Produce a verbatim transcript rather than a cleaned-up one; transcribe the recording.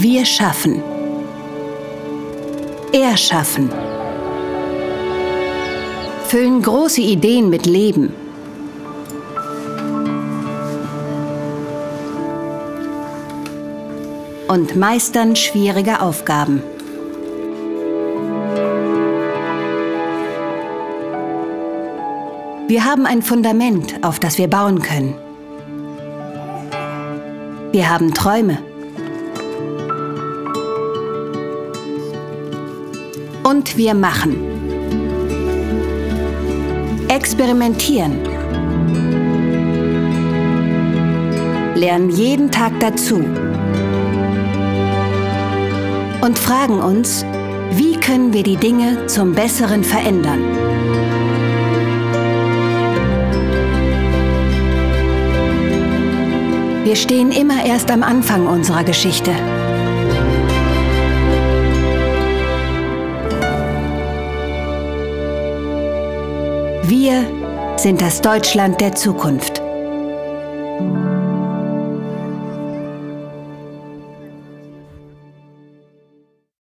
Wir schaffen. Erschaffen. Füllen große Ideen mit Leben. Und meistern schwierige Aufgaben. Wir haben ein Fundament, auf das wir bauen können. Wir haben Träume. Und wir machen. Experimentieren. Lernen jeden Tag dazu. Und fragen uns, wie können wir die Dinge zum Besseren verändern? Wir stehen immer erst am Anfang unserer Geschichte. Wir sind das Deutschland der Zukunft.